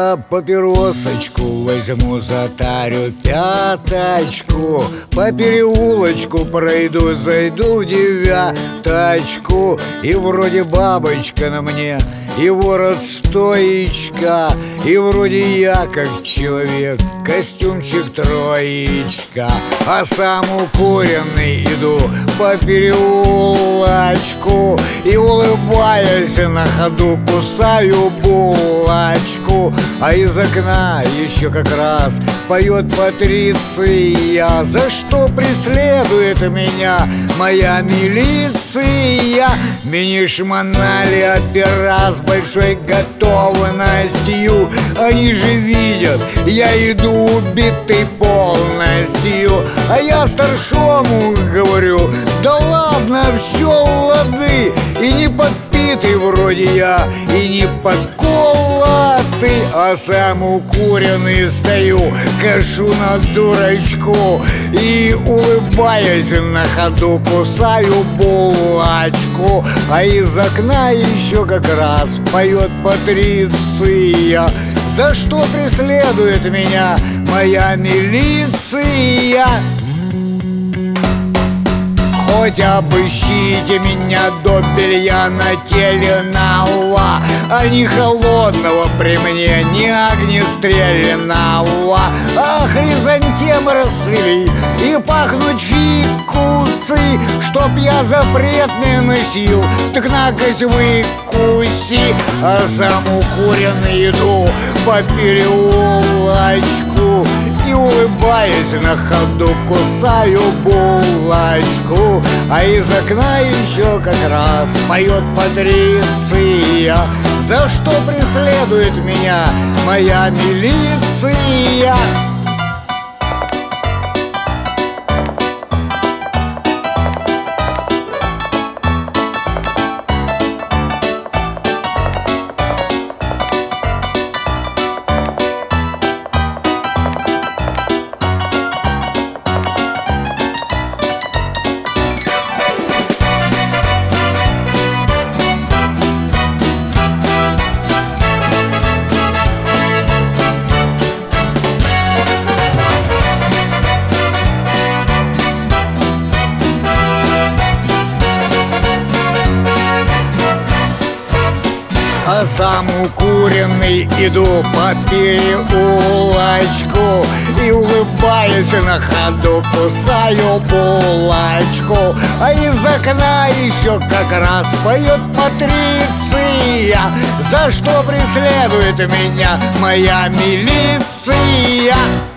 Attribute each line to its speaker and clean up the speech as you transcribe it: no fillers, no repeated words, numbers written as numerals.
Speaker 1: я папиросочку возьму, затарю пяточку, по переулочку пройду, зайду в девяточку, и вроде бабочка на мне, и ворот стоечка, и вроде я как человек, костюмчик троечка, а сам укуренный иду по переулочку и, улыбаясь на ходу, кусаю булочку, а из окна еще как раз поет Патриция: за что преследует меня моя милиция? Мини-шмонали опера с большой готовностью, они же видят, я иду убитый полностью. А я старшому говорю: да ладно, все лады, и не подпитый вроде я, и не подколотый, а сам укуренный стою, кашу на дурачку и, улыбаясь на ходу, кусаю булочку, а из окна еще как раз поет Патриция: за что преследует меня моя милиция? Хоть обыщите меня до белья нательного, а не холодного при мне, не огнестрельного, а хризантемы расцвели и пахнут фикусы. Чтоб я запретные носил, так на-кась выкуси. А сам укуренный иду по переулочку и, улыбаясь на ходу, кусаю булочку, а из окна еще как раз поет Патриция: за что преследует меня моя милиция? А сам укуренный иду по переулочку и, улыбаясь на ходу, кусаю булочку, а из окна еще как раз поет Патриция: за что преследует меня моя милиция?